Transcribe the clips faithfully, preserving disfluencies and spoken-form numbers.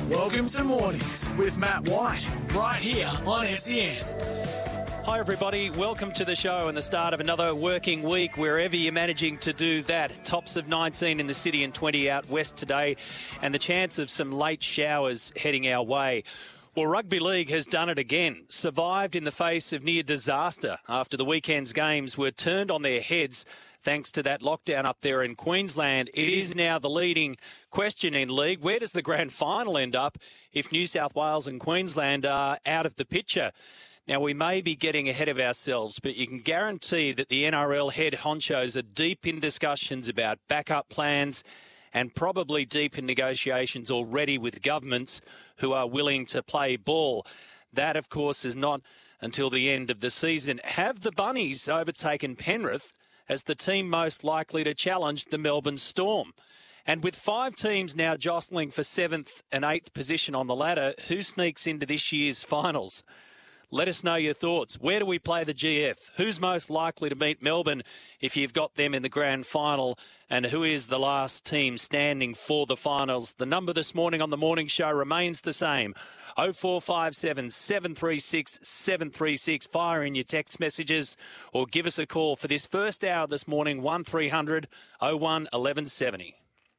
Welcome to Mornings with Matt White, right here on S E N. Hi everybody, welcome to the show and the start of another working week wherever you're managing to do that. Tops of nineteen in the city and twenty out west today, and the chance of some late showers heading our way. Well, Rugby League has done it again, survived in the face of near disaster after the weekend's games were turned on their heads thanks to that lockdown up there in Queensland. It is now the leading question in league. Where does the grand final end up if New South Wales and Queensland are out of the picture? Now, we may be getting ahead of ourselves, but you can guarantee that the N R L head honchos are deep in discussions about backup plans and probably deep in negotiations already with governments who are willing to play ball. That, of course, is not until the end of the season. Have the Bunnies overtaken Penrith as the team most likely to challenge the Melbourne Storm? And with five teams now jostling for seventh and eighth position on the ladder, who sneaks into this year's finals? Let us know your thoughts. Where do we play the G F? Who's most likely to meet Melbourne if you've got them in the grand final? And who is the last team standing for the finals? The number this morning on the morning show remains the same. oh four five seven, seven three six, seven three six. Fire in your text messages or give us a call for this first hour this morning, one three hundred, oh one, eleven seventy.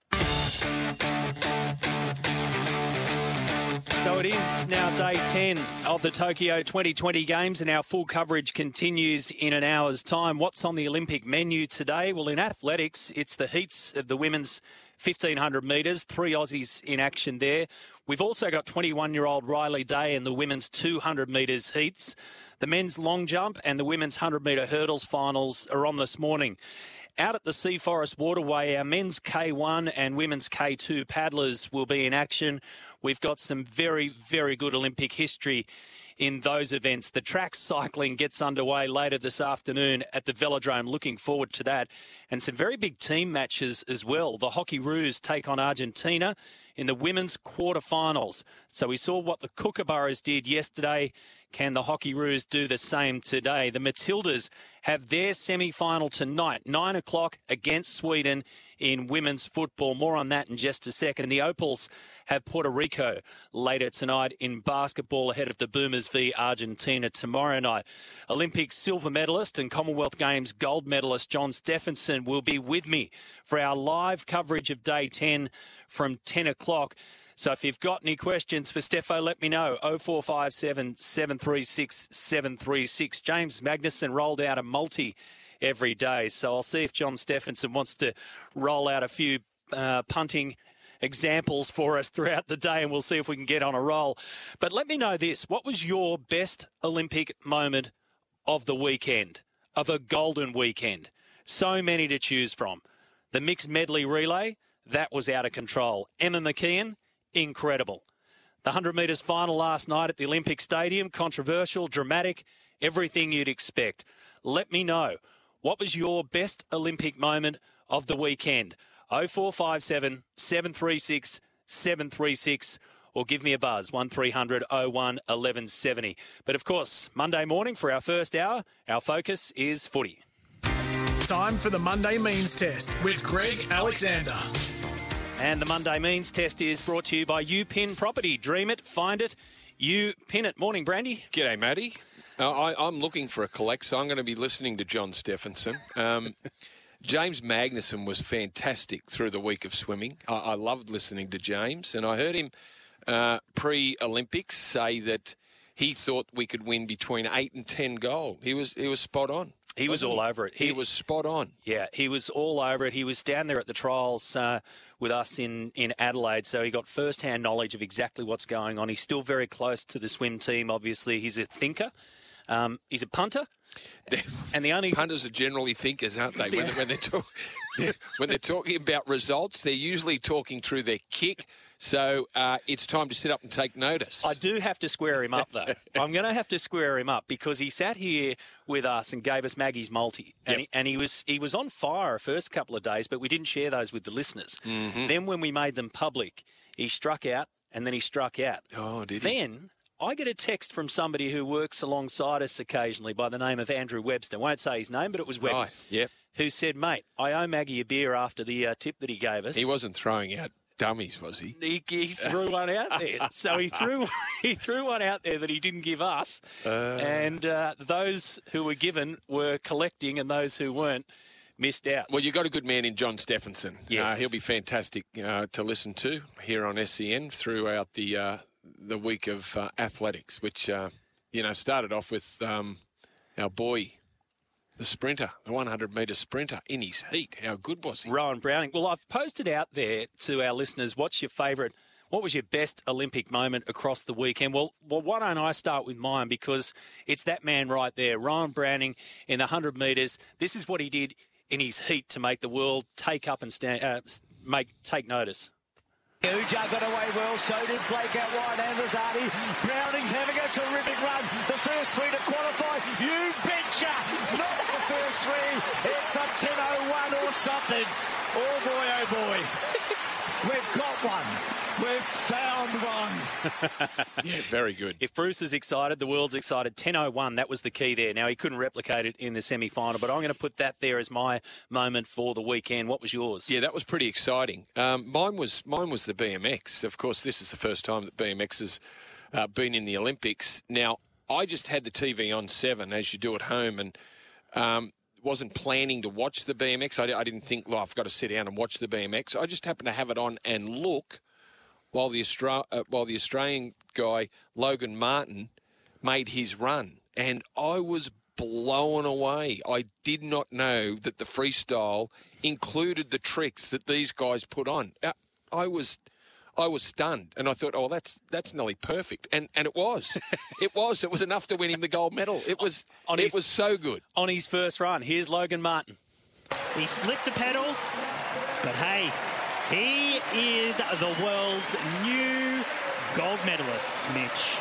So it is now day ten of the Tokyo twenty twenty Games, and our full coverage continues in an hour's time. What's on the Olympic menu today? Well, in athletics, it's the heats of the women's fifteen hundred metres, three Aussies in action there. We've also got twenty-one-year-old Riley Day in the women's two hundred metres heats. The men's long jump and the women's one hundred metre hurdles finals are on this morning. Out at the Sea Forest Waterway, our men's K one and women's K two paddlers will be in action. We've got some very, very good Olympic history in those events. The track cycling gets underway later this afternoon at the Velodrome. Looking forward to that. And some very big team matches as well. The Hockey Roos take on Argentina in the women's quarterfinals. So we saw what the Kookaburras did yesterday. Can the Hockey Roos do the same today? The Matildas have their semi-final tonight, nine o'clock against Sweden in women's football. More on that in just a second. And the Opals have Puerto Rico later tonight in basketball ahead of the Boomers v Argentina tomorrow night. Olympic silver medalist and Commonwealth Games gold medalist John Stephenson will be with me for our live coverage of day ten from ten o'clock. So if you've got any questions for Steffo, let me know. oh four five seven, seven three six, seven three six. James Magnuson rolled out a multi every day, so I'll see if John Stephenson wants to roll out a few uh, punting examples for us throughout the day, and we'll see if we can get on a roll. But let me know this. What was your best Olympic moment of the weekend, of a golden weekend? So many to choose from. The mixed medley relay, that was out of control. Emma McKeon, incredible. The one hundred metres final last night at the Olympic Stadium, controversial, dramatic, everything you'd expect. Let me know. What was your best Olympic moment of the weekend? oh four five seven, seven three six, seven three six or give me a buzz, one three hundred, oh one, eleven seventy. But of course, Monday morning for our first hour, our focus is footy. Time for the Monday Means Test with Greg Alexander. And the Monday Means Test is brought to you by UPin Property. Dream it, find it, you pin it. Morning, Brandy. G'day, Matty. Uh, I, I'm looking for a collect, so I'm going to be listening to John Stephenson. Um, James Magnuson was fantastic through the week of swimming. I, I loved listening to James, and I heard him uh, pre-Olympics say that he thought we could win between eight and ten gold. He was he was spot on. He was all he? over it. He, he was spot on. Yeah, he was all over it. He was down there at the trials uh, with us in, in Adelaide, so he got first-hand knowledge of exactly what's going on. He's still very close to the swim team, obviously. He's a thinker. Um, he's a punter. And the only punters are generally thinkers, aren't they? When, when, they're talk, when they're talking about results, they're usually talking through their kick. So uh, it's time to sit up and take notice. I do have to square him up, though. I'm going to have to square him up because he sat here with us and gave us Maggie's multi, and, yep. he, and he was he was on fire the first couple of days, but we didn't share those with the listeners. Mm-hmm. Then when we made them public, he struck out, and then he struck out. Oh, did he? Then I get a text from somebody who works alongside us occasionally by the name of Andrew Webster. I won't say his name, but it was Webster. Right, yep. Who said, mate, I owe Maggie a beer after the uh, tip that he gave us. He wasn't throwing out dummies, was he? He, he threw one out there. So he threw he threw one out there that he didn't give us. Uh, and uh, those who were given were collecting, and those who weren't missed out. Well, you've got a good man in John Stephenson. Yes. Uh, he'll be fantastic uh, to listen to here on S E N throughout the uh, the week of uh, athletics, which, uh, you know, started off with um, our boy, the sprinter, the one hundred metre sprinter in his heat. How good was he? Rowan Browning. Well, I've posted out there to our listeners, what's your favourite, what was your best Olympic moment across the weekend? Well, well, why don't I start with mine, because it's that man right there, Rowan Browning in the one hundred metres. This is what he did in his heat to make the world take up and stand, uh, make take notice. Uja got away well, so did Blake out wide and Rosati. Browning's having a terrific run. The first three to qualify. You betcha! Not the first three. It's a ten oh one or something. Oh boy, oh boy. We've got one. We've found one. Yeah, very good. If Bruce is excited, the world's excited. ten oh one, that was the key there. Now, he couldn't replicate it in the semi-final, but I'm going to put that there as my moment for the weekend. What was yours? Yeah, that was pretty exciting. Um, mine was mine was the B M X. Of course, this is the first time that B M X has uh, been in the Olympics. Now, I just had the T V on seven, as you do at home, and um, wasn't planning to watch the B M X. I, I didn't think, well, I've got to sit down and watch the B M X. I just happened to have it on and look while the Austra- uh, while the Australian guy, Logan Martin, made his run. And I was blown away. I did not know that the freestyle included the tricks that these guys put on. Uh, I was... I was stunned, and I thought, oh, that's that's nearly perfect, and and it was, it was, it was enough to win him the gold medal. It was, on it his, was so good on his first run. Here's Logan Martin. He slipped the pedal, but hey, he is the world's new gold medalist, Mitch.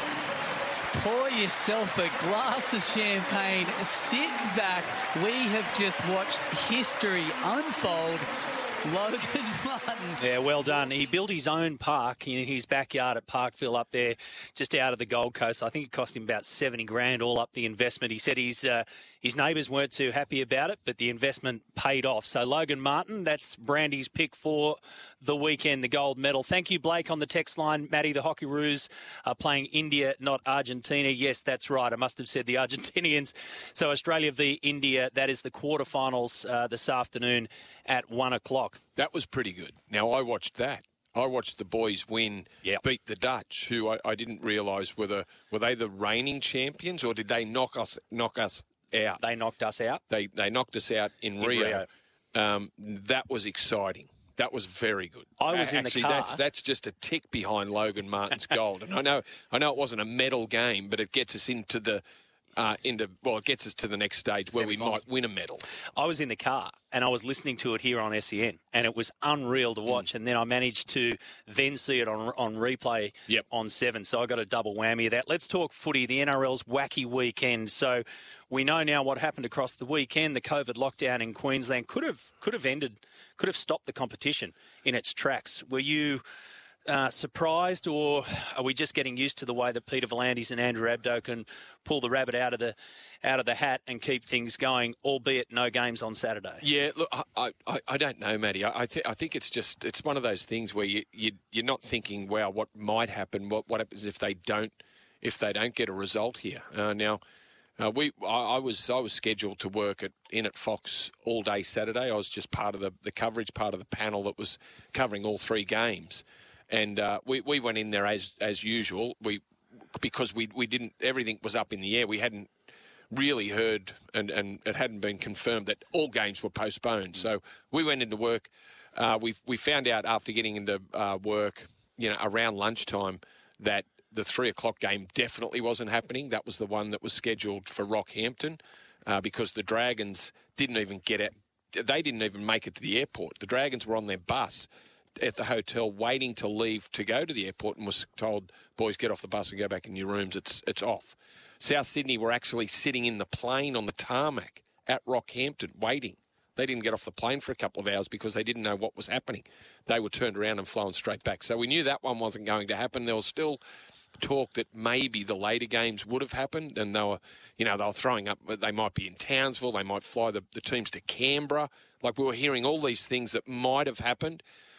Pour yourself a glass of champagne, sit back. We have just watched history unfold. Logan Martin. Yeah, well done. He built his own park in his backyard at Parkville up there, just out of the Gold Coast. I think it cost him about seventy grand all up the investment. He said his, uh, his neighbours weren't too happy about it, but the investment paid off. So Logan Martin, that's Brandy's pick for the weekend, the gold medal. Thank you, Blake, on the text line. Matty, the Hockeyroos are playing India, not Argentina. Yes, that's right. I must have said the Argentinians. So Australia v India, that is the quarterfinals uh, this afternoon at one o'clock. That was pretty good. Now, I watched that. I watched the boys win, yep. beat the Dutch, who I, I didn't realise were the, were they the reigning champions, or did they knock us knock us out? They knocked us out. They they knocked us out in, in Rio. Rio. Um, that was exciting. That was very good. I was uh, in actually, the car. That's that's just a tick behind Logan Martin's gold. And I know I know it wasn't a medal game, but it gets us into the. Uh, into well, it gets us to the next stage where we might win a medal. I was in the car and I was listening to it here on S E N, and it was unreal to watch. Mm. And then I managed to then see it on on replay yep. on Seven. So I got a double whammy of that. Let's talk footy. The N R L's wacky weekend. So we know now what happened across the weekend. The COVID lockdown in Queensland could have could have ended, could have stopped the competition in its tracks. Were you Uh, surprised, or are we just getting used to the way that Peter V'landys and Andrew Abdo can pull the rabbit out of the out of the hat and keep things going, albeit no games on Saturday? Yeah, look, I I, I don't know, Matty. I I, th- I think it's just it's one of those things where you, you you're not thinking, wow, what might happen? What what happens if they don't if they don't get a result here? Uh, now. Uh, we, I, I was, I was scheduled to work at in at Fox all day Saturday. I was just part of the, the coverage, part of the panel that was covering all three games, and uh, we, we went in there as as usual. We because we we didn't everything was up in the air. We hadn't really heard, and, and it hadn't been confirmed that all games were postponed. So we went into work. Uh, we we found out after getting into uh, work, you know, around lunchtime that the three o'clock game definitely wasn't happening. That was the one that was scheduled for Rockhampton uh, because the Dragons didn't even get it. They didn't even make it to the airport. The Dragons were on their bus at the hotel waiting to leave to go to the airport and was told, boys, get off the bus and go back in your rooms. It's it's off. South Sydney were actually sitting in the plane on the tarmac at Rockhampton waiting. They didn't get off the plane for a couple of hours because they didn't know what was happening. They were turned around and flown straight back. So we knew that one wasn't going to happen. There was still talk that maybe the later games would have happened, and they were, you know, they were throwing up. They might be in Townsville. They might fly the, the teams to Canberra. Like we were hearing all these things that might have happened.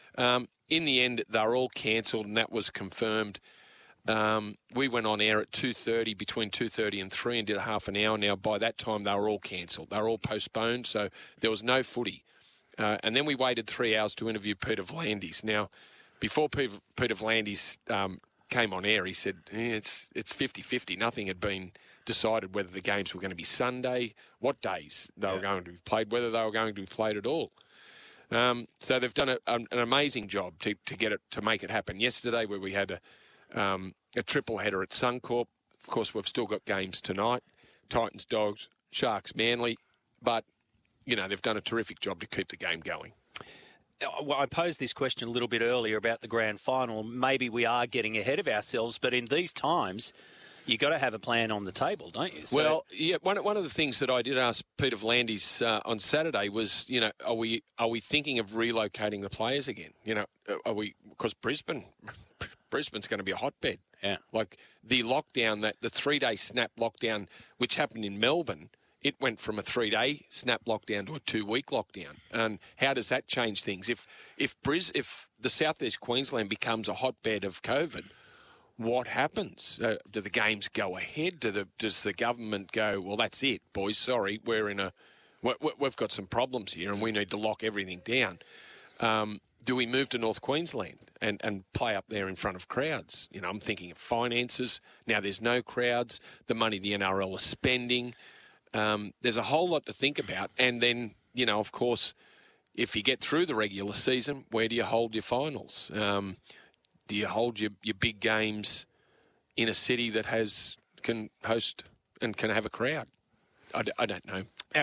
Um, in the end, they were all cancelled, and that was confirmed. Um, we went on air at two thirty, between two thirty and three, and did a half an hour. Now, by that time, they were all cancelled. They were all postponed, so there was no footy. Uh, and then we waited three hours to interview Peter V'landys. Now, before Peter, Peter V'landys um, came on air, he said, eh, it's it's fifty-fifty. Nothing had been decided whether the games were going to be Sunday, what days they yeah. were going to be played, whether they were going to be played at all. Um, so they've done a, an amazing job to, to get it to make it happen. Yesterday, where we had a, um, a triple header at Suncorp. Of course, we've still got games tonight: Titans, Dogs, Sharks, Manly. But you know they've done a terrific job to keep the game going. Well, I posed this question a little bit earlier about the grand final. Maybe we are getting ahead of ourselves, but in these times, you've got to have a plan on the table, don't you? So well, yeah. One one of the things that I did ask Peter V'landys uh, on Saturday was, you know, are we are we thinking of relocating the players again? You know, are we because Brisbane, Brisbane's going to be a hotbed. Yeah. Like the lockdown, that the three day snap lockdown, which happened in Melbourne. It went from a three-day snap lockdown to a two-week lockdown. And how does that change things? If if Bris, if the southeast Queensland becomes a hotbed of COVID, what happens? Uh, do the games go ahead? Do the does the government go, well, that's it, boys, sorry, we're in a we, we've got some problems here and we need to lock everything down? Um, do we move to North Queensland and, and play up there in front of crowds? You know, I'm thinking of finances. Now there's no crowds. The money the N R L is spending. Um, there's a whole lot to think about. And then, you know, of course, if you get through the regular season, where do you hold your finals? Um, do you hold your, your big games in a city that has can host and can have a crowd? I, d- I don't know.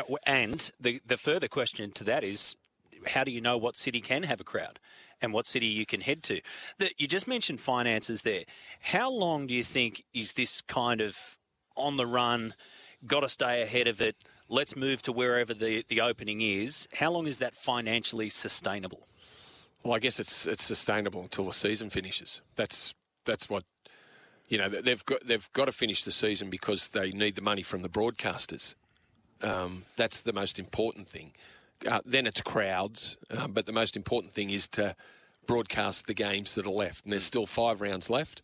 And the, the further question to that is, how do you know what city can have a crowd and what city you can head to? The, you just mentioned finances there. How long do you think is this kind of on the run, got to stay ahead of it, let's move to wherever the, the opening is? How long is that financially sustainable? Well, I guess it's it's sustainable until the season finishes. That's that's what, you know, they've got they've got to finish the season because they need the money from the broadcasters. Um, that's the most important thing. Uh, then it's crowds, um, but the most important thing is to broadcast the games that are left. And there's still five rounds left.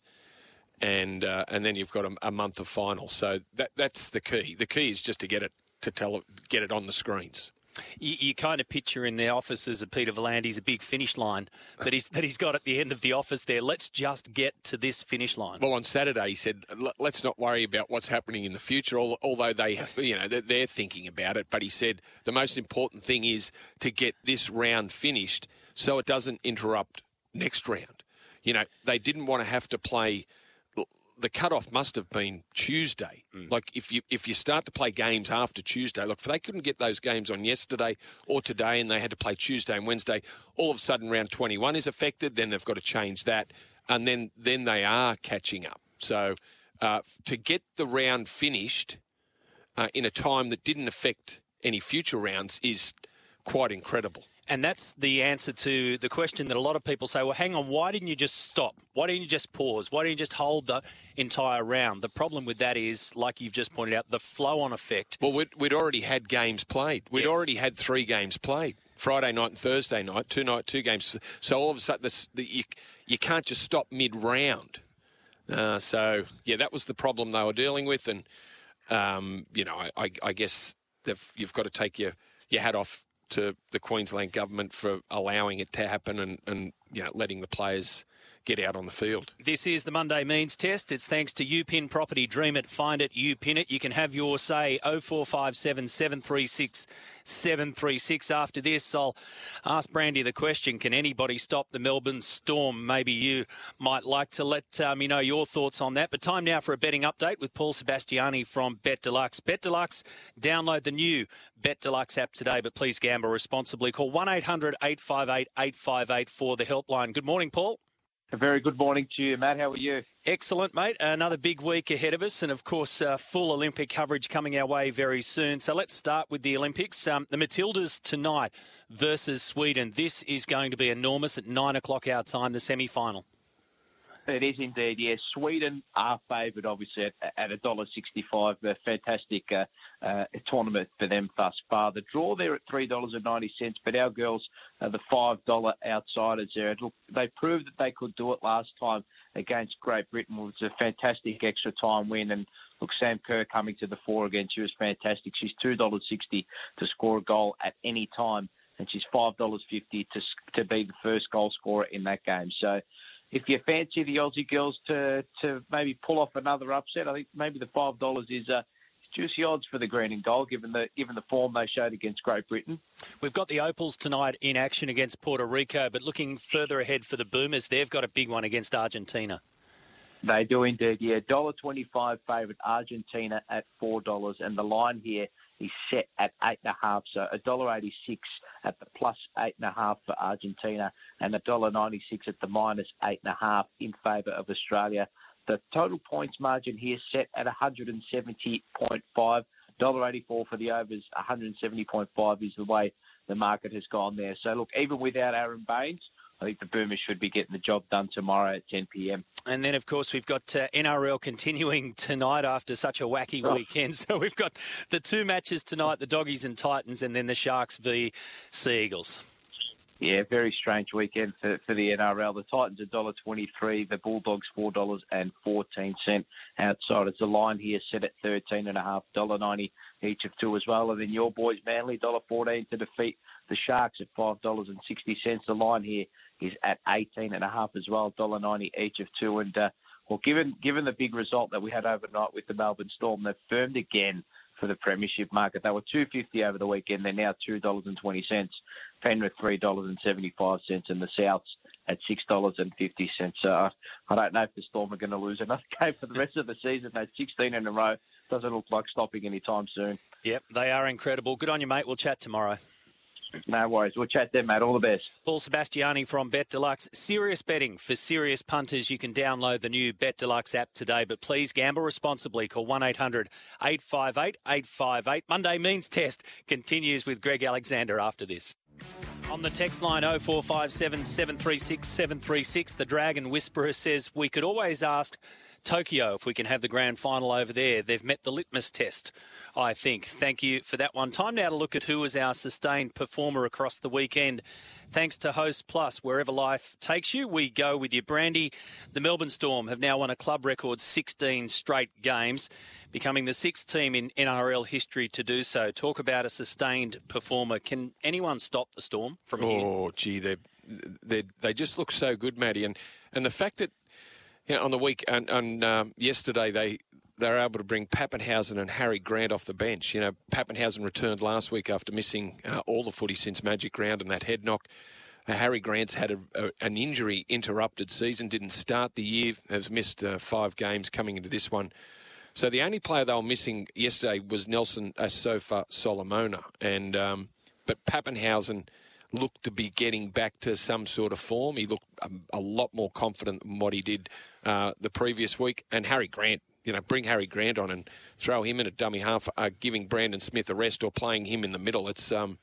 And uh, and then you've got a, a month of finals, so that that's the key. The key is just to get it to tell get it on the screens. You, you kind of picture in the offices of Peter V'landys a big finish line that he's that he's got at the end of the office there. Let's just get to this finish line. Well, on Saturday he said, let's not worry about what's happening in the future, although they you know they're thinking about it. But he said the most important thing is to get this round finished so it doesn't interrupt next round. You know, they didn't want to have to play. The cutoff must have been Tuesday. Mm. Like, if you if you start to play games after Tuesday, look, if they couldn't get those games on yesterday or today and they had to play Tuesday and Wednesday, all of a sudden round twenty-one is affected, then they've got to change that, and then, then they are catching up. So uh, to get the round finished uh, in a time that didn't affect any future rounds is quite incredible. And that's the answer to the question that a lot of people say, well, hang on, why didn't you just stop? Why didn't you just pause? Why didn't you just hold the entire round? The problem with that is, like you've just pointed out, the flow-on effect. Well, we'd, we'd already had games played. We'd yes. already had three games played, Friday night and Thursday night, two night, two games. So all of a sudden, this, the, you, you can't just stop mid-round. Uh, so, yeah, that was the problem they were dealing with. And, um, you know, I, I guess you've got to take your, your hat off to the Queensland government for allowing it to happen and, and you know letting the players get out on the field. This is the Monday Means Test. It's thanks to UPin Property. Dream it, find it, you pin it. You can have your say. oh four five seven, seven three six, seven three six. After this, I'll ask Brandy the question, can anybody stop the Melbourne Storm? Maybe you might like to let uh, me know your thoughts on that. But time now for a betting update with Paul Sebastiani from Bet Deluxe. Bet Deluxe, download the new Bet Deluxe app today, but please gamble responsibly. Call one eight hundred, eight five eight, eight five eight for the helpline. Good morning, Paul. A very good morning to you, Matt. How are you? Excellent, mate. Another big week ahead of us, and of course, uh, full Olympic coverage coming our way very soon. So let's start with the Olympics. Um, the Matildas tonight versus Sweden. This is going to be enormous at nine o'clock our time, the semi-final. It is indeed, yes. Sweden are favoured, obviously, at, at one dollar sixty-five. A fantastic uh, uh, tournament for them thus far. The draw there at three dollars ninety, but our girls are the five dollar outsiders there. Look, they proved that they could do it last time against Great Britain. It was a fantastic extra time win. And look, Sam Kerr coming to the fore again. She was fantastic. She's two dollars sixty to score a goal at any time, and she's five dollars fifty to to be the first goal scorer in that game. So if you fancy the Aussie girls to, to maybe pull off another upset, I think maybe the five dollars is uh, juicy odds for the green and gold, given the given the form they showed against Great Britain. We've got the Opals tonight in action against Puerto Rico, but looking further ahead for the Boomers, they've got a big one against Argentina. They do indeed, yeah. one dollar twenty-five favourite Argentina at four dollars, and the line here is set at eight point five, so one dollar eighty-six at the plus eight point five for Argentina, and one dollar ninety-six at the minus eight point five in favour of Australia. The total points margin here set at one hundred seventy point five. one dollar eighty-four for the overs, one hundred seventy point five is the way the market has gone there. So, look, even without Aaron Baines, I think the Boomers should be getting the job done tomorrow at ten p.m. And then, of course, we've got uh, N R L continuing tonight after such a wacky oh. weekend. So we've got the two matches tonight, the Doggies and Titans, and then the Sharks v Sea Eagles. Yeah, very strange weekend for, for the N R L. The Titans one dollar twenty-three, the Bulldogs four dollars fourteen outsiders. The line here set at thirteen point five, one dollar ninety each of two as well. And then your boys, Manly, one dollar fourteen to defeat the Sharks at five dollars sixty. The line here is at eighteen point five as well, one dollar ninety each of two. And, uh, well, given given the big result that we had overnight with the Melbourne Storm, they've firmed again for the premiership market. They were two dollars fifty over the weekend. They're now two dollars twenty. Penrith three dollars seventy-five, and the Souths at six dollars fifty. So uh, I don't know if the Storm are going to lose another game for the rest of the season. They're sixteen in a row. Doesn't look like stopping anytime soon. Yep, they are incredible. Good on you, mate. We'll chat tomorrow. No worries. We'll chat then, mate. All the best. Paul Sebastiani from Bet Deluxe. Serious betting for serious punters. You can download the new Bet Deluxe app today, but please gamble responsibly. Call one eight hundred eight five eight eight five eight. Monday Means Test continues with Greg Alexander after this. On the text line oh four five seven, seven three six, seven three six, the Dragon Whisperer says, we could always ask Tokyo if we can have the grand final over there. They've met the litmus test, I think. Thank you for that one. Time now to look at who was our sustained performer across the weekend. Thanks to Host Plus, wherever life takes you, we go with you. Brandy, the Melbourne Storm have now won a club record sixteen straight games, becoming the sixth team in N R L history to do so. Talk about a sustained performer. Can anyone stop the Storm from here? Oh, gee, they they they just look so good, Matty. And and the fact that, you know, on the week and, and um, yesterday they they were able to bring Pappenhausen and Harry Grant off the bench. You know, Pappenhausen returned last week after missing uh, all the footy since Magic Round and that head knock. Uh, Harry Grant's had a, a, an injury-interrupted season, didn't start the year, has missed uh, five games coming into this one. So the only player they were missing yesterday was Nelson Asofa Solomona. And um, but Pappenhausen looked to be getting back to some sort of form. He looked a, a lot more confident than what he did uh, the previous week. And Harry Grant, you know, bring Harry Grant on and throw him in at dummy half, uh, giving Brandon Smith a rest or playing him in the middle. It's um,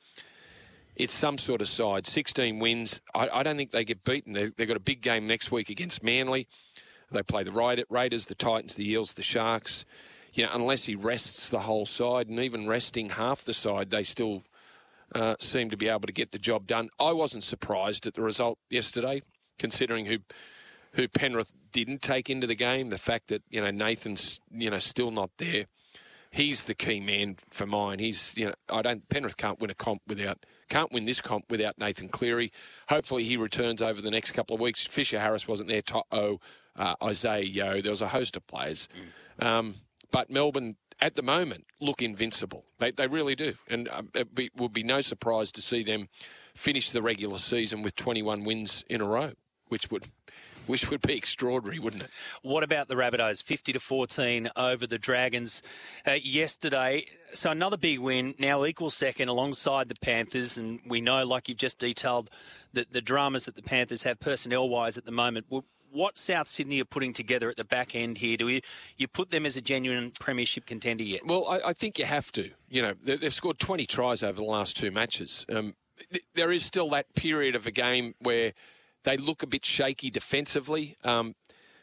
it's some sort of side. sixteen wins. I, I don't think they get beaten. They, they've got a big game next week against Manly. They play the Raiders, the Titans, the Eels, the Sharks. You know, unless he rests the whole side, and even resting half the side, they still uh, seem to be able to get the job done. I wasn't surprised at the result yesterday, considering who who Penrith didn't take into the game. The fact that, you know, Nathan's, you know, still not there. He's the key man for mine. He's, you know, I don't, Penrith can't win a comp without, can't win this comp without Nathan Cleary. Hopefully he returns over the next couple of weeks. Fisher Harris wasn't there. To'o, uh, Isaiah Yeo. There was a host of players. Mm. Um, but Melbourne, at the moment, look invincible. They they really do. And uh, it be, would be no surprise to see them finish the regular season with twenty-one wins in a row, which would which would be extraordinary, wouldn't it? What about the Rabbitohs? fifty to fourteen over the Dragons uh, yesterday. So another big win, now equal second alongside the Panthers. And we know, like you've just detailed, the, the dramas that the Panthers have personnel-wise at the moment. What South Sydney are putting together at the back end here? Do you, you put them as a genuine premiership contender yet? Well, I, I think you have to. You know, they, they've scored twenty tries over the last two matches. Um, th- there is still that period of a game where they look a bit shaky defensively. Um,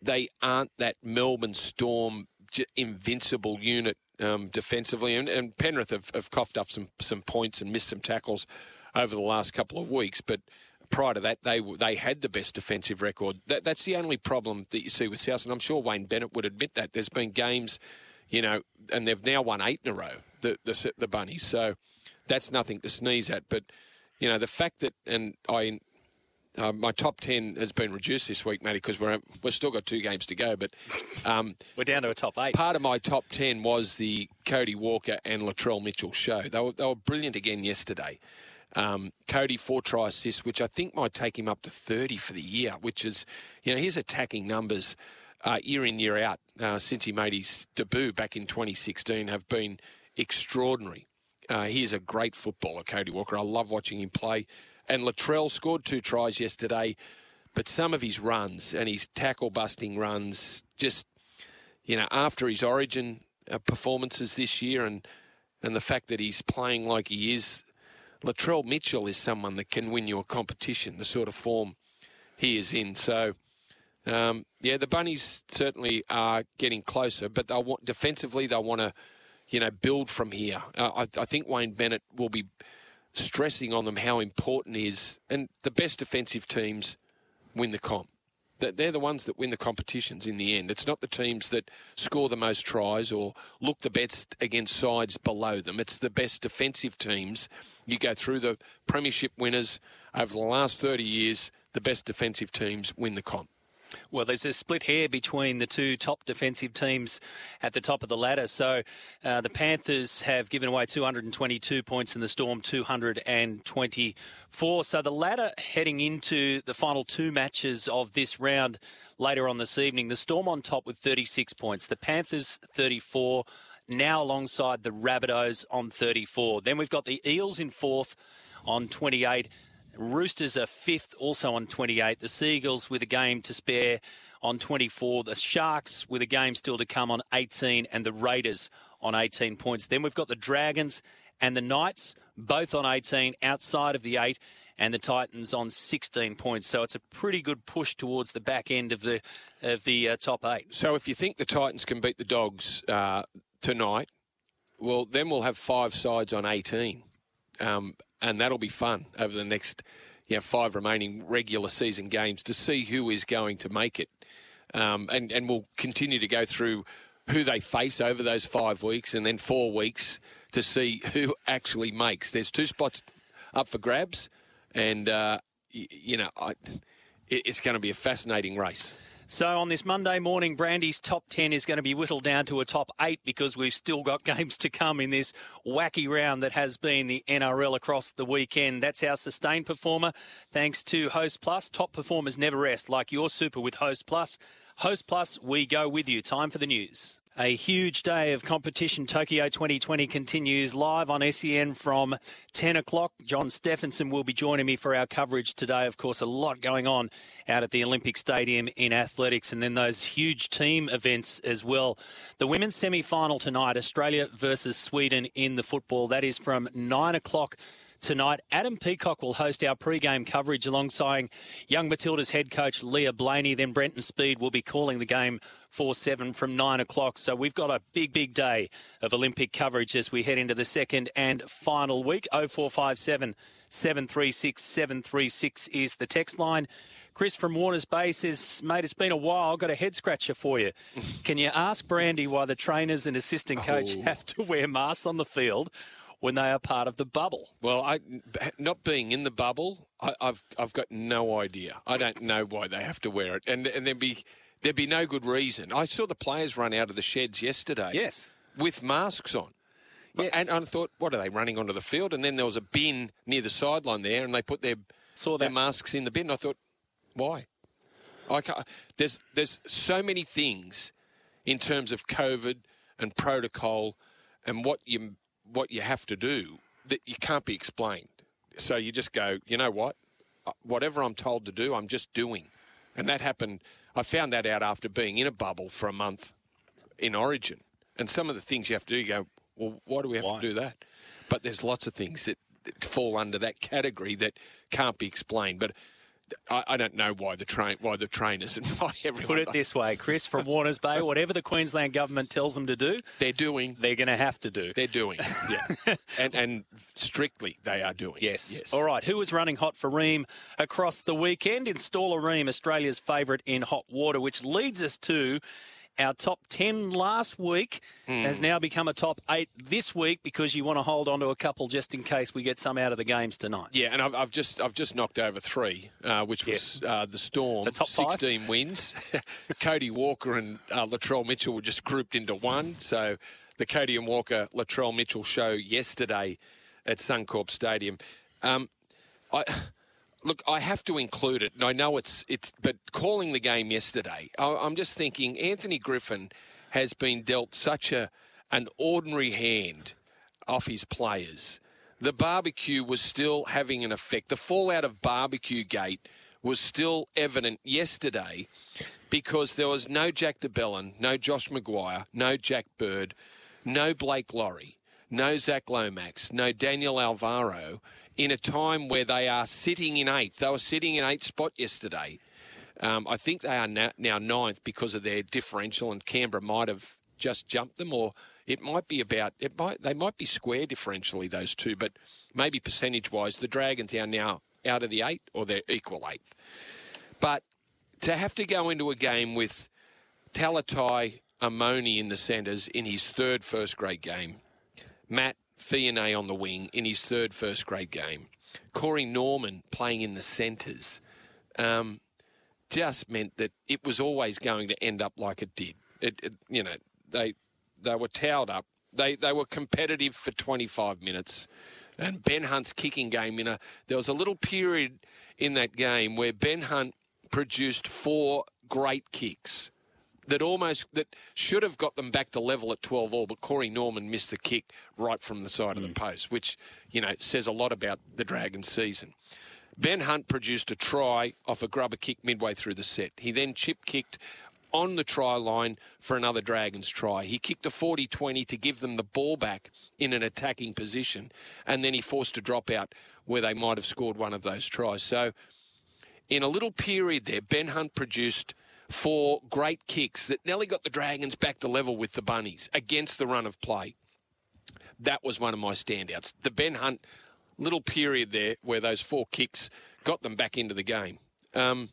they aren't that Melbourne Storm invincible unit um, defensively. And, and Penrith have, have coughed up some, some points and missed some tackles over the last couple of weeks. But prior to that, they they had the best defensive record. That, that's the only problem that you see with South. And I'm sure Wayne Bennett would admit that. There's been games, you know, and they've now won eight in a row, the, the, the Bunnies. So that's nothing to sneeze at. But, you know, the fact that, and I... Uh, my top ten has been reduced this week, Matty, because we're, we've still got two games to go. But um, we're down to a top eight. Part of my top ten was the Cody Walker and Latrell Mitchell show. They were, they were brilliant again yesterday. Um, Cody, four try assists, which I think might take him up to thirty for the year, which is, you know, his attacking numbers uh, year in, year out uh, since he made his debut back in twenty sixteen have been extraordinary. Uh, he is a great footballer, Cody Walker. I love watching him play. And Latrell scored two tries yesterday, but some of his runs and his tackle-busting runs, just, you know, after his Origin uh, performances this year and, and the fact that he's playing like he is, Latrell Mitchell is someone that can win you a competition, the sort of form he is in. So, um, yeah, the Bunnies certainly are getting closer, but they'll want, defensively they'll want to, you know, build from here. Uh, I, I think Wayne Bennett will be stressing on them how important it is, and the best defensive teams win the comp. They're the ones that win the competitions in the end. It's not the teams that score the most tries or look the best against sides below them. It's the best defensive teams. You go through the premiership winners over the last thirty years, the best defensive teams win the comp. Well, there's a split here between the two top defensive teams at the top of the ladder. So uh, the Panthers have given away two hundred twenty-two points and the Storm two hundred twenty-four. So the ladder heading into the final two matches of this round later on this evening, the Storm on top with thirty-six points, the Panthers thirty-four, now alongside the Rabbitohs on thirty-four. Then we've got the Eels in fourth on twenty-eight. Roosters are fifth, also on twenty-eight. The Seagulls with a game to spare on twenty-four. The Sharks with a game still to come on eighteen. And the Raiders on eighteen points. Then we've got the Dragons and the Knights, both on eighteen, outside of the eight. And the Titans on sixteen points. So it's a pretty good push towards the back end of the of the uh, top eight. So if you think the Titans can beat the Dogs uh, tonight, well, then we'll have five sides on eighteen. Um, and that'll be fun over the next you know, five remaining regular season games to see who is going to make it. Um, and, and we'll continue to go through who they face over those five weeks and then four weeks to see who actually makes. There's two spots up for grabs, and, uh, y- you know, I, it, it's going to be a fascinating race. So on this Monday morning, Brandy's top ten is going to be whittled down to a top eight because we've still got games to come in this wacky round that has been the N R L across the weekend. That's our sustained performer, thanks to Host Plus. Top performers never rest, like your super with Host Plus. Host Plus, we go with you. Time for the news. A huge day of competition. Tokyo twenty twenty continues live on S E N from ten o'clock. John Stephenson will be joining me for our coverage today. Of course, a lot going on out at the Olympic Stadium in athletics, and then those huge team events as well. The women's semi-final tonight, Australia versus Sweden in the football. That is from nine o'clock tonight. Adam Peacock will host our pre-game coverage alongside Young Matilda's head coach Leah Blaney. Then Brenton Speed will be calling the game for seven from nine o'clock. So we've got a big, big day of Olympic coverage as we head into the second and final week. oh four five seven, seven three six, seven three six is the text line. Chris from Warners Bay says, mate, it's been a while. I've got a head scratcher for you. Can you ask Brandy why the trainers and assistant coach oh. have to wear masks on the field when they are part of the bubble? Well, I, not being in the bubble, I, I've I've got no idea. I don't know why they have to wear it, and and there'd be there'd be no good reason. I saw the players run out of the sheds yesterday, yes, with masks on. Yes. And I thought, what are they running onto the field? And then there was a bin near the sideline there, and they put their saw their masks in the bin. I thought, why? I can't, there's there's so many things in terms of COVID and protocol and what you. what you have to do that you can't be explained. So you just go, you know what? Whatever I'm told to do, I'm just doing. And that happened. I found that out after being in a bubble for a month in Origin. And some of the things you have to do, you go, well, why do we have why? to do that? But there's lots of things that fall under that category that can't be explained. But I, I don't know why the train, why the trainers and why everyone. Put it this way, Chris, from Warners Bay, whatever the Queensland government tells them to do, they're doing. They're going to have to do. They're doing, yeah, and and strictly they are doing. Yes. yes. All right. Who was running hot for Ream across the weekend? Installer Ream, Australia's favourite in hot water, which leads us to. Our top ten last week mm. has now become a top eight this week because you want to hold on to a couple just in case we get some out of the games tonight. Yeah, and I've, I've just I've just knocked over three, uh, which was yes. uh, the Storm, so top sixteen five? Wins. Cody Walker and uh, Latrell Mitchell were just grouped into one. So the Cody and Walker Latrell Mitchell show yesterday at Suncorp Stadium. Um, I. Look, I have to include it, and I know it's it's. But calling the game yesterday, I, I'm just thinking Anthony Griffin has been dealt such a an ordinary hand off his players. The barbecue was still having an effect. The fallout of Barbecue Gate was still evident yesterday because there was no Jack DeBellin, no Josh Maguire, no Jack Bird, no Blake Laurie, no Zach Lomax, no Daniel Alvaro. In a time where they are sitting in eighth. They were sitting in eighth spot yesterday. Um, I think they are now, now ninth because of their differential, and Canberra might have just jumped them, or it might be about it. Might they might be square differentially, those two, but maybe percentage-wise, the Dragons are now out of the eight, or they're equal eighth. But to have to go into a game with Talatai Amoni in the centres in his third first-grade game, Matt Fionney on the wing in his third first-grade game, Corey Norman playing in the centres, um, just meant that it was always going to end up like it did. It, it, you know, they they were towed up. They they were competitive for twenty-five minutes, and Ben Hunt's kicking game. In a there was a little period in that game where Ben Hunt produced four great kicks. That almost that should have got them back to level at twelve all, but Corey Norman missed the kick right from the side mm. of the post, which, you know, says a lot about the Dragons season. Ben Hunt produced a try off a grubber kick midway through the set. He then chip-kicked on the try line for another Dragons try. He kicked a forty twenty to give them the ball back in an attacking position, and then he forced a dropout where they might have scored one of those tries. So in a little period there, Ben Hunt produced four great kicks that nearly got the Dragons back to level with the Bunnies against the run of play. That was one of my standouts. The Ben Hunt little period there where those four kicks got them back into the game. Um,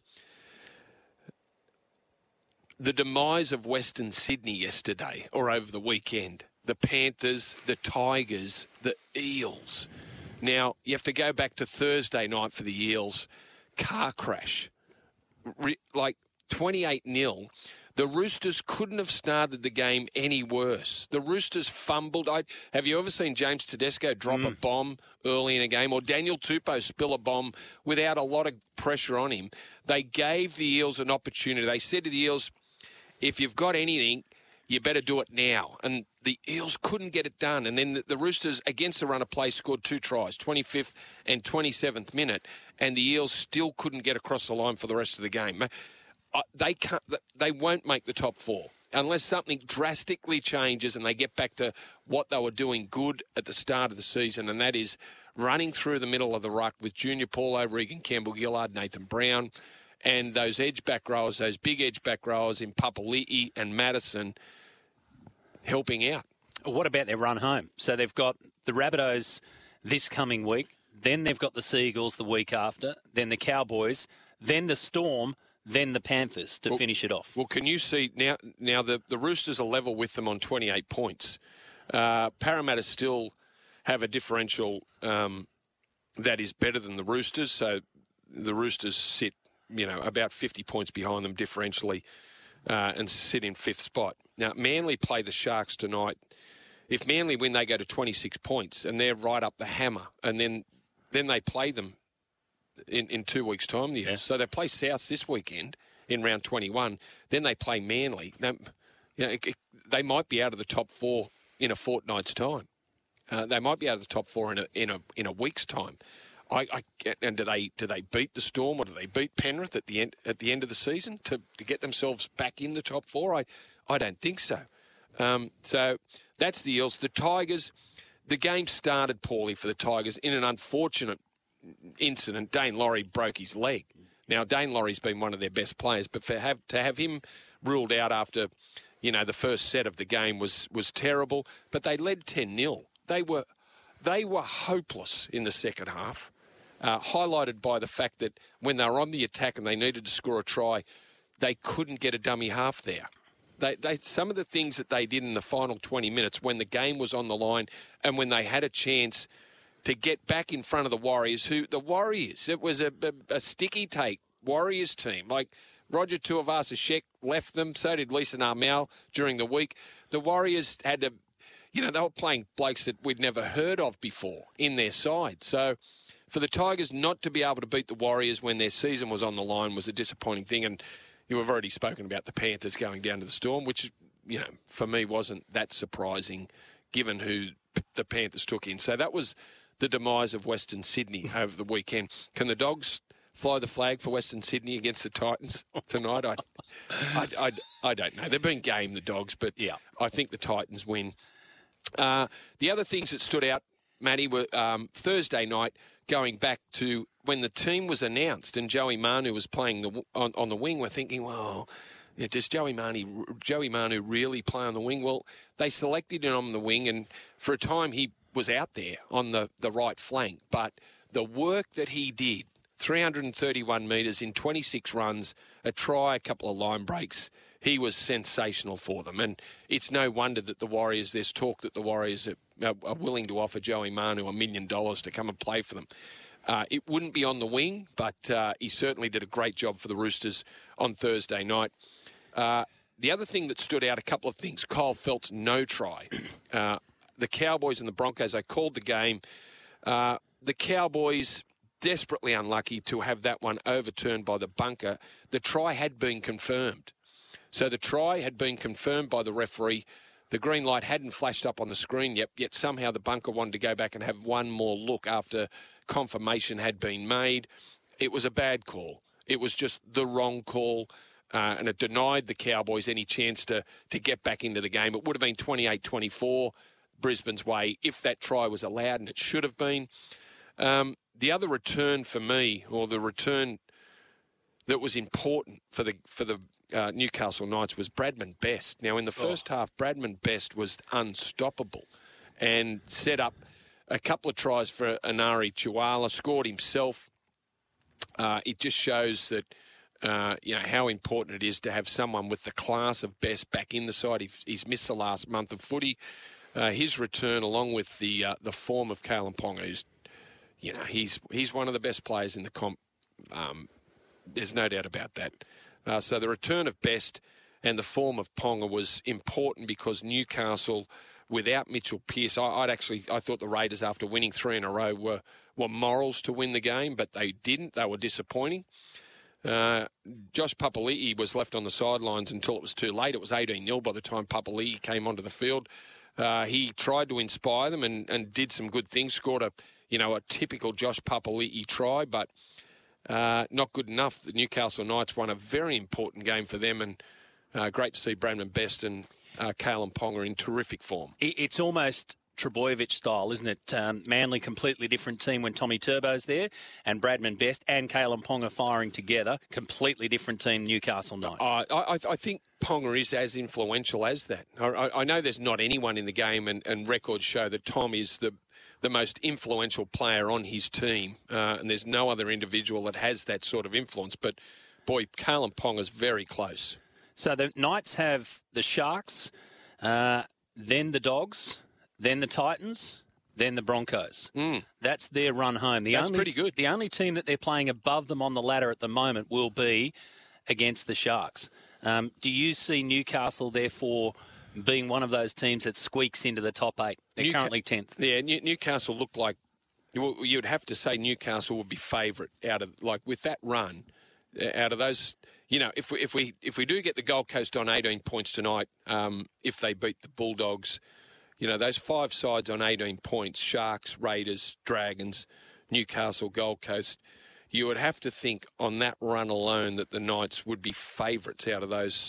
the demise of Western Sydney yesterday or over the weekend, the Panthers, the Tigers, the Eels. Now, you have to go back to Thursday night for the Eels. Car crash. Re- like, twenty-eight nil. The Roosters couldn't have started the game any worse. The Roosters fumbled. I, have you ever seen James Tedesco drop mm. a bomb early in a game, or Daniel Tupou spill a bomb without a lot of pressure on him? They gave the Eels an opportunity. They said to the Eels, if you've got anything, you better do it now. And the Eels couldn't get it done. And then the, the Roosters, against the run of play, scored two tries, twenty-fifth and twenty-seventh minute, and the Eels still couldn't get across the line for the rest of the game. Uh, they can't. They won't make the top four unless something drastically changes and they get back to what they were doing good at the start of the season, and that is running through the middle of the ruck with Junior Paulo, Regan Campbell-Gillard, Nathan Brown, and those edge back rowers, those big edge back rowers in Papali'i and Madison helping out. What about their run home? So they've got the Rabbitohs this coming week, then they've got the Seagulls the week after, then the Cowboys, then the Storm, then the Panthers to well, finish it off. Well, can you see now? Now the, the Roosters are level with them on twenty-eight points. Uh, Parramatta still have a differential um, that is better than the Roosters. So the Roosters sit, you know, about fifty points behind them differentially, uh, and sit in fifth spot. Now Manly play the Sharks tonight. If Manly win, they go to twenty-six points, and they're right up the hammer. And then then they play them. In, in two weeks' time, the Eels. Yeah. So they play South this weekend in round twenty-one. Then they play Manly. Now, you know, it, it, they might be out of the top four in a fortnight's time. Uh, they might be out of the top four in a in a in a week's time. I, I and do they do they beat the Storm or do they beat Penrith at the end at the end of the season to, to get themselves back in the top four? I I don't think so. Um, so that's the Eels. The Tigers. The game started poorly for the Tigers in an unfortunate incident. Dane Laurie broke his leg. Now, Dane Laurie's been one of their best players, but for have to have him ruled out after, you know, the first set of the game was was terrible. But they led ten nil. They were they were hopeless in the second half, uh, highlighted by the fact that when they were on the attack and they needed to score a try, they couldn't get a dummy half there. They, they, some of the things that they did in the final twenty minutes when the game was on the line and when they had a chance to get back in front of the Warriors, who the Warriors, it was a, a, a sticky take Warriors team. Like Roger Tuivasa-Sheck left them, so did Lisa Narmal during the week. The Warriors had to, you know, they were playing blokes that we'd never heard of before in their side. So for the Tigers not to be able to beat the Warriors when their season was on the line was a disappointing thing. And you have already spoken about the Panthers going down to the Storm, which, you know, for me wasn't that surprising given who the Panthers took in. So that was the demise of Western Sydney over the weekend. Can the Dogs fly the flag for Western Sydney against the Titans tonight? I, I, I, I don't know. They've been game, the Dogs, but yeah, I think the Titans win. Uh, the other things that stood out, Matty, were um, Thursday night, going back to when the team was announced and Joey Manu was playing the, on, on the wing. We're thinking, well, yeah, does Joey Manu, Joey Manu really play on the wing? Well, they selected him on the wing, and for a time he was out there on the, the right flank. But the work that he did, three hundred thirty-one metres in twenty-six runs, a try, a couple of line breaks, he was sensational for them. And it's no wonder that the Warriors, there's talk that the Warriors are, are willing to offer Joey Manu a million dollars to come and play for them. Uh, it wouldn't be on the wing, but uh, he certainly did a great job for the Roosters on Thursday night. Uh, the other thing that stood out, a couple of things. Kyle Felt's no try. Uh, the Cowboys and the Broncos, they called the game. Uh, the Cowboys desperately unlucky to have that one overturned by the bunker. The try had been confirmed. So the try had been confirmed by the referee. The green light hadn't flashed up on the screen yet, yet somehow the bunker wanted to go back and have one more look after confirmation had been made. It was a bad call. It was just the wrong call, uh, and it denied the Cowboys any chance to, to get back into the game. It would have been twenty-eight twenty-four Brisbane's way if that try was allowed, and it should have been. Um, the other return for me, or the return that was important for the for the uh, Newcastle Knights, was Bradman Best. Now, in the first oh. half, Bradman Best was unstoppable and set up a couple of tries for Anari Chihuahua, scored himself. Uh, it just shows that uh, you know how important it is to have someone with the class of Best back in the side. He's, he's missed the last month of footy. Uh, his return, along with the uh, the form of Kalyn Ponga, who's you know he's he's one of the best players in the comp. Um, there's no doubt about that. Uh, so the return of Best and the form of Ponga was important because Newcastle, without Mitchell Pearce, I, I'd actually I thought the Raiders, after winning three in a row, were were morals to win the game, but they didn't. They were disappointing. Uh, Josh Papali'i was left on the sidelines until it was too late. It was eighteen nil by the time Papali'i came onto the field. Uh, he tried to inspire them and, and did some good things. Scored a you know a typical Josh Papali'i try, but uh, not good enough. The Newcastle Knights won a very important game for them, and uh, great to see Bradman Best and uh, Kalyn Ponga in terrific form. It's almost Trbojevic style, isn't it? Um, Manly, completely different team when Tommy Turbo's there, and Bradman Best and Kalyn Ponga firing together, completely different team, Newcastle Knights. Uh, I, I think Ponga is as influential as that. I, I know there's not anyone in the game, and, and records show that Tom is the the most influential player on his team, uh, and there's no other individual that has that sort of influence. But, boy, Kalyn Ponga's very close. So the Knights have the Sharks, uh, then the Dogs, then the Titans, then the Broncos. Mm. That's their run home. The That's only, pretty good. The only team that they're playing above them on the ladder at the moment will be against the Sharks. Um, do you see Newcastle, therefore, being one of those teams that squeaks into the top eight? They're Newca- currently tenth. Yeah, New- Newcastle looked like, you would have to say Newcastle would be favourite out of, like, with that run, out of those. You know, if we if we if we do get the Gold Coast on eighteen points tonight, um, if they beat the Bulldogs, you know, those five sides on eighteen points, Sharks, Raiders, Dragons, Newcastle, Gold Coast, you would have to think on that run alone that the Knights would be favourites out of those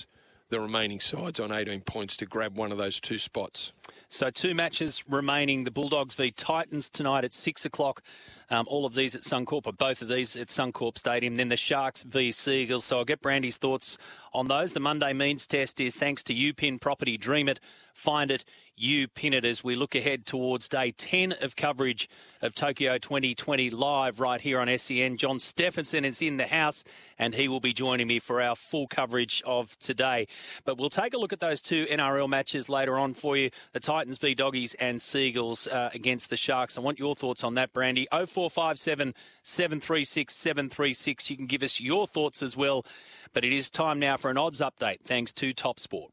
the remaining sides on eighteen points to grab one of those two spots. So two matches remaining. The Bulldogs v Titans tonight at six o'clock. Um, all of these at Suncorp, or both of these at Suncorp Stadium. Then the Sharks v Seagulls. So I'll get Brandy's thoughts on those. The Monday means test is thanks to UPin Property. Dream it, find it, you pin it, as we look ahead towards day ten of coverage of Tokyo twenty twenty live right here on S E N. John Stephenson is in the house and he will be joining me for our full coverage of today. But we'll take a look at those two N R L matches later on for you. The Titans v Doggies and Seagulls uh, against the Sharks. I want your thoughts on that, Brandy. oh four five seven, seven three six, seven three six. You can give us your thoughts as well. But it is time now for an odds update thanks to Top Sport.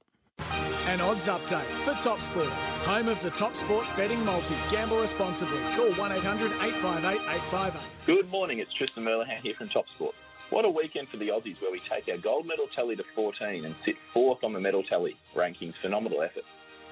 An odds update for Top Sport. Home of the Top Sports betting multi. Gamble responsibly. Call one eight hundred, eight five eight, eight five eight. Good morning, it's Tristan Merlehan here from Top Sport. What a weekend for the Aussies, where we take our gold medal tally to fourteen and sit fourth on the medal tally. Rankings, phenomenal effort.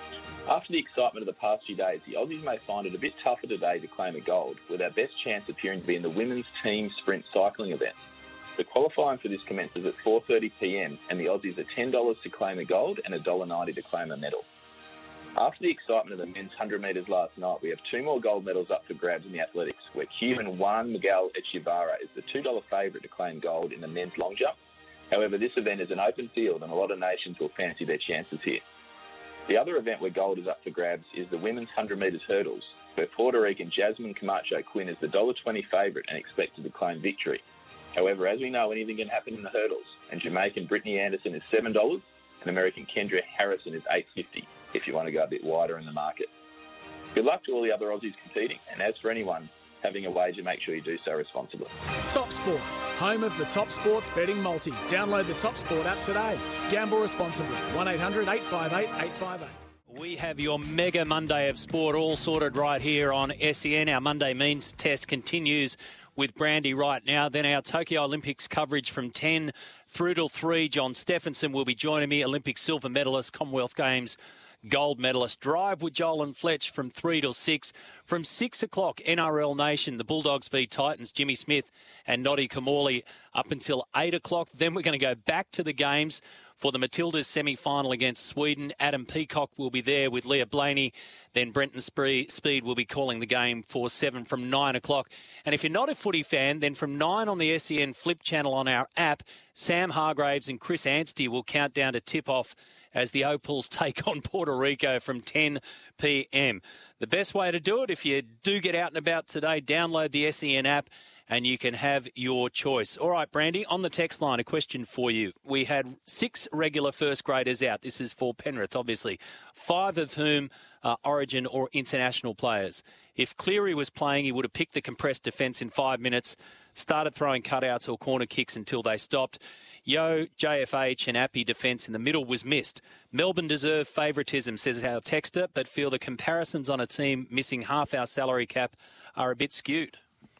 After the excitement of the past few days, the Aussies may find it a bit tougher today to claim a gold, with our best chance appearing to be in the women's team sprint cycling event. The qualifying for this commences at four thirty p m and the Aussies are ten dollars to claim a gold and one dollar ninety to claim a medal. After the excitement of the men's one hundred metres last night, we have two more gold medals up for grabs in the athletics, where Cuban Juan Miguel Echevarria is the two dollar favourite to claim gold in the men's long jump. However, this event is an open field and a lot of nations will fancy their chances here. The other event where gold is up for grabs is the women's one hundred metres hurdles, where Puerto Rican Jasmine Camacho Quinn is the one dollar twenty favourite and expected to claim victory. However, as we know, anything can happen in the hurdles, and Jamaican Brittany Anderson is seven dollars and American Kendra Harrison is eight fifty if you want to go a bit wider in the market. Good luck to all the other Aussies competing, and as for anyone having a wager, make sure you do so responsibly. Top Sport. Home of the Top Sports betting multi. Download the Top Sport app today. Gamble responsibly. one eight hundred, eight five eight, eight five eight. We have your mega Monday of sport all sorted right here on S E N. Our Monday means test continues with Brandy right now. Then our Tokyo Olympics coverage from ten through till three. John Stephenson will be joining me, Olympic silver medalist, Commonwealth Games gold medalist. Drive with Joel and Fletch from three till six. From six o'clock, N R L Nation, the Bulldogs v Titans, Jimmy Smith and Noddy Kamali up until eight o'clock. Then we're going to go back to the games for the Matildas semi-final against Sweden. Adam Peacock will be there with Leah Blaney. Then Brenton Speed will be calling the game for seven from nine o'clock. And if you're not a footy fan, then from nine on the S E N Flip channel on our app, Sam Hargraves and Chris Anstey will count down to tip-off as the Opals take on Puerto Rico from ten p m. The best way to do it, if you do get out and about today, download the S E N app and you can have your choice. All right, Brandy, on the text line, a question for you. We had six regular first graders out. This is for Penrith, obviously, five of whom are Origin or international players. If Cleary was playing, he would have picked the compressed defence in five minutes, started throwing cutouts or corner kicks until they stopped. Yo, J F H and Appy defence in the middle was missed. Melbourne deserve favouritism, says our texter, but feel the comparisons on a team missing half our salary cap are a bit skewed.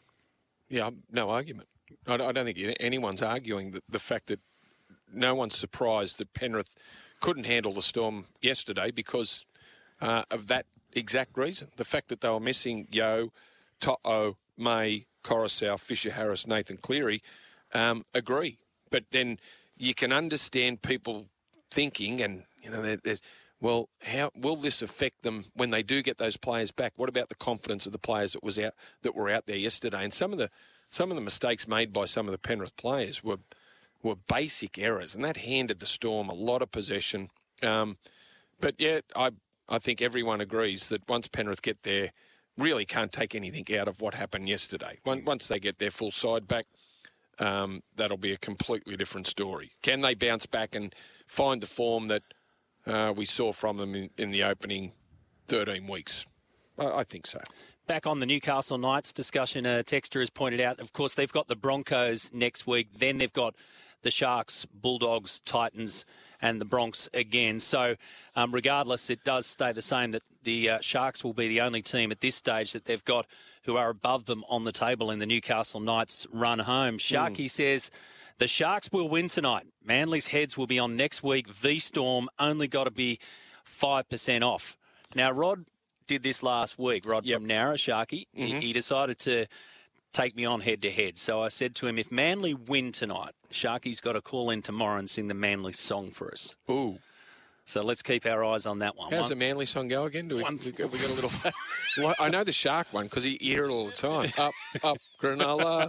Yeah, no argument. I don't think anyone's arguing that the fact that no one's surprised that Penrith couldn't handle the Storm yesterday because uh, of that exact reason. The fact that they were missing Yo, To'o, May, Coruscant, Fisher-Harris, Nathan Cleary, um, agree. But then you can understand people thinking, and you know, there's, well, how will this affect them when they do get those players back? What about the confidence of the players that was out that were out there yesterday? And some of the some of the mistakes made by some of the Penrith players were were basic errors, and that handed the Storm a lot of possession. Um, but yeah, I I think everyone agrees that once Penrith get there, really can't take anything out of what happened yesterday. Once they get their full side back, um, that'll be a completely different story. Can they bounce back and find the form that uh, we saw from them in, in the opening thirteen weeks? I, I think so. Back on the Newcastle Knights discussion, a texter has pointed out, of course, they've got the Broncos next week. Then they've got the Sharks, Bulldogs, Titans and the Bronx again. So um, regardless, it does stay the same that the uh, Sharks will be the only team at this stage that they've got who are above them on the table in the Newcastle Knights run home. Sharky mm. says the Sharks will win tonight. Manly's heads will be on next week. V-Storm only got to be five percent off. Now, Rod did this last week. Rod yep. from Nara, Sharky. Mm-hmm. He, he decided to take me on head-to-head. So I said to him, if Manly win tonight, Sharky's got to call in tomorrow and sing the Manly song for us. Ooh. So let's keep our eyes on that one. How's one, the Manly song go again? Do we, one, we, got, we got a little... well, I know the Shark one because you hear it all the time. Up, up, Cronulla.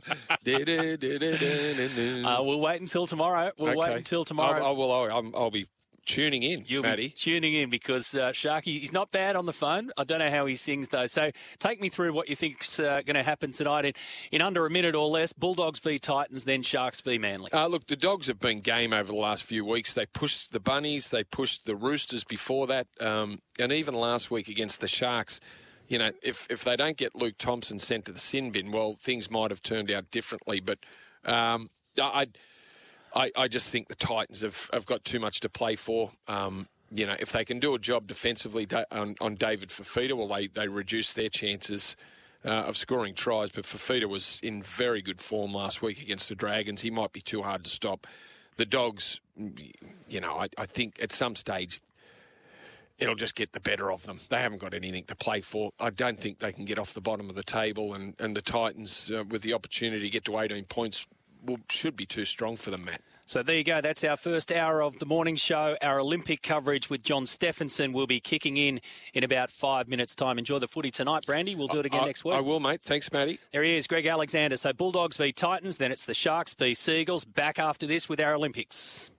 uh, we'll wait until tomorrow. We'll okay. wait until tomorrow. I'll, I'll, well, I'll, I'll be tuning in, You'll Matty. be tuning in because uh, Sharky, he's not bad on the phone. I don't know how he sings, though. So take me through what you think's uh, going to happen tonight in, in under a minute or less. Bulldogs v Titans, then Sharks v Manly. Uh, look, the Dogs have been game over the last few weeks. They pushed the Bunnies. They pushed the Roosters before that. Um, and even last week against the Sharks, you know, if, if they don't get Luke Thompson sent to the sin bin, well, things might have turned out differently. But um, I'd... I, I just think the Titans have, have got too much to play for. Um, you know, if they can do a job defensively on, on David Fifita, well, they, they reduce their chances uh, of scoring tries. But Fifita was in very good form last week against the Dragons. He might be too hard to stop. The Dogs, you know, I, I think at some stage it'll just get the better of them. They haven't got anything to play for. I don't think they can get off the bottom of the table. And, and the Titans, uh, with the opportunity to get to eighteen points, Well, should be too strong for them, Matt. So there you go. That's our first hour of the morning show. Our Olympic coverage with John Stephenson will be kicking in in about five minutes' time. Enjoy the footy tonight, Brandy. We'll do it again I, next week. I will, mate. Thanks, Matty. There he is, Greg Alexander. So Bulldogs v Titans, then it's the Sharks v Seagulls. Back after this with our Olympics.